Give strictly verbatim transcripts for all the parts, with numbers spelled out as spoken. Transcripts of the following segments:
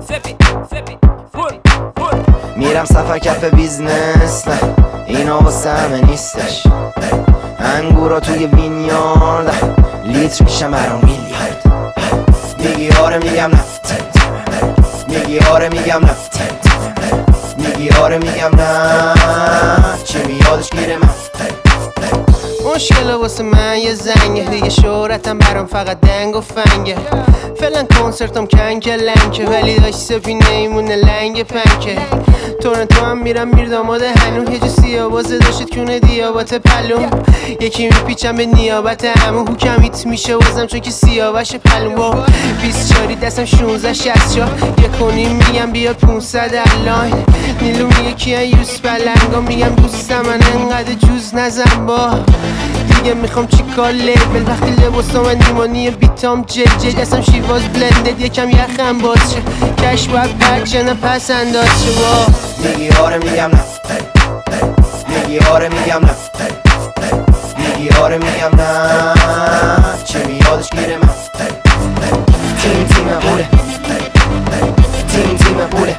میرم سفر کف بیزنس، نه اینا واسه همه نیستش. انگورا توی وینیارد لیتر میشم برام میلیارد. میگی آره میگم نه، میگی آره میگم نه، میگی آره میگم نه، چی میادش گیره من. مشکل واسه من یه زنگه، دیگه شهرتم برام فقط دنگ و فنگه. فعلا کنسرتم کنکه لنکه، ولی داشت سفینه ایمونه لنگ پنکه. تورنتو هم میرم میر داماده هنو، هجو سیابازه داشت کونه دیابات پلوم. یکی میپیچم به نیابت همون، حکمیت میشه وزم چون که سیاوش پلوم. با بیست چاری دستم شونزه شست چا یه کنیم میگم بیا پونصد الان. نیلو میگه کیان یوس بلنگا، میگم دوستم من انقدر جوز نزن با دیگه. میخوام چی کار لیبل وقتی لباسام من نیمانی بیتام جل جل. دستم شیواز بلندد یکم یخم باز شه، کش باید پک شه نه پس انداز شه. با میگی آره میگم نه، میگی آره میگم نه، میگی آره میگم نه، چه میادش گیره من. تیم تیم بوله، تیم تیم بوله،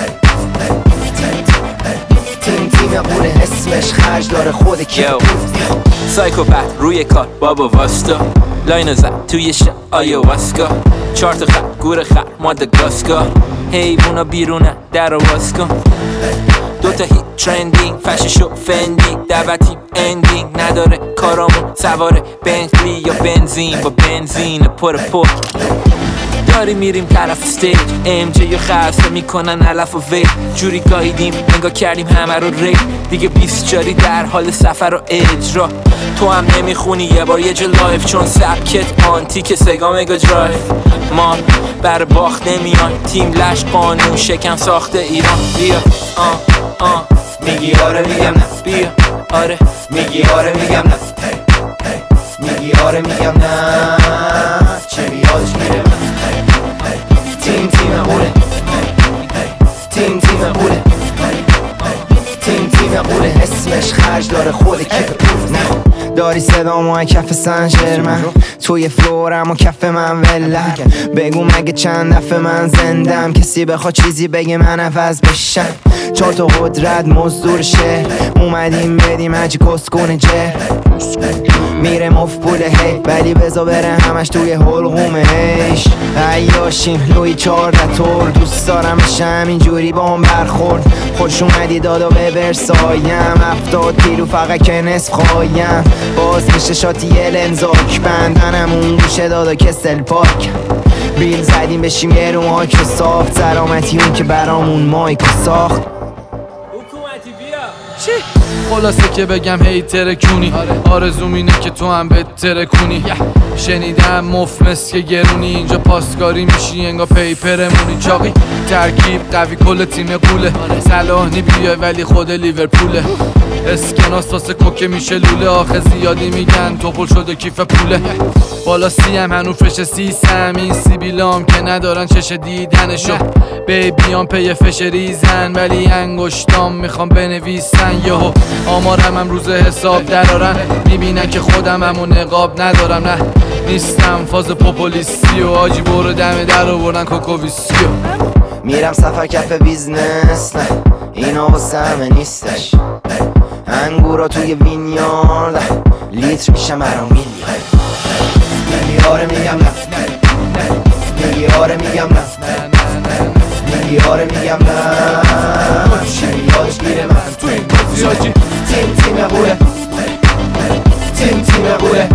تیم تیم بوله، اسمش خرج داره خود کی. سایکوپت روی کار بابا واستا، لاینو زد توی شب آیواسکا. چهار تا خط گور خر ماداگاسکار، حیوونا بیرونه در و باز کن. دوتا هیت ترندینگ فششو فندی، دعوتیم اندینگ نداره کارامون سواره بنتلی یا بنزین. با بنزین پر پر داری میریم طرف استیج، ام جی یا خلصه میکنن علف و وی. جوری گاهیدیم نگاه کردیم همه رو ری، دیگه بیست جاری در حال سفر و اجرا. تو هم نمیخونی یه بار یه جا لایف، چون سبکت آنتیک سگا مگا درایف. ما بر باخت نمیان، تیم لش قانون شکم ساخته ایران. بیا آه آه میگی آره میگم نه، بیا آره میگی آره میگم نه، میگی آره میگم نه، چه بیادش میره من. تیم تیم بوله، تیم تیم بوله، تیم تیم بوله، اسمش خرج داره خود کف پول. داری صدامو کف سنجر من، توی فلورم و کف من ولم. بگو مگه چند دفعه من زندم، کسی بخواد چیزی بگه من عوض بشم. چهار تا قدرت مزدور شهر، اومدیم بدیم هجی کسکونه جر. میره مف پوله هی، ولی بزا بره همش توی حلقومه هیش. عیاشیم لوی چارده تور، دوست دارم بشه همینجوری با هم برخورد. خوش اومدی دادا به برسایم، افتاد کیلو فقط که نصف خوایم. باز میشه شاتی یه لنزاک، بندنمون گوشه دادا کسل پاک. بیل زدیم بشیم یه رو مایک رو ساخت، سلامتی اون که برامون مایک رو ساخت. حکومتی بیا چی؟ خلاصه که بگم هی ترکونی، آرزوم اینه که تو هم بهتره کنی. شنیدم مفمس که گرونی، اینجا پاسکاری میشی انگا پیپرمونی. چاقی ترکیب قوی کل تیم قوله، صلاح نی بیا ولی خود لیورپوله. اسکناس واسه کوکه میشه لوله، آخه زیادی میگن توپل شده کیف پوله. بالا سی هم هنو فش سیسم، این سیبیلام که ندارن چش دیدنشو. بیبیان پی فش ریزن ولی انگشتام میخوام بنویسن. یهو آمارم هم روز حساب درارن، میبینن که خودم همون نقاب ندارم. نه نیستم فاز پوپولیستی و آجی برو دم در رو بردن کوکوویسیو. میرم سفر کف بیزنس، نه اینا واسه همه نیستش. انگورا توی وینیارد لیتر میشم برام میلیارد. میگی آره میگم نه، میگی آره میگم نه، میگی آره میگم نه، چی میادش گیره من. تو این بازی آجی تیم تیم بوله، تیم تیم بوله،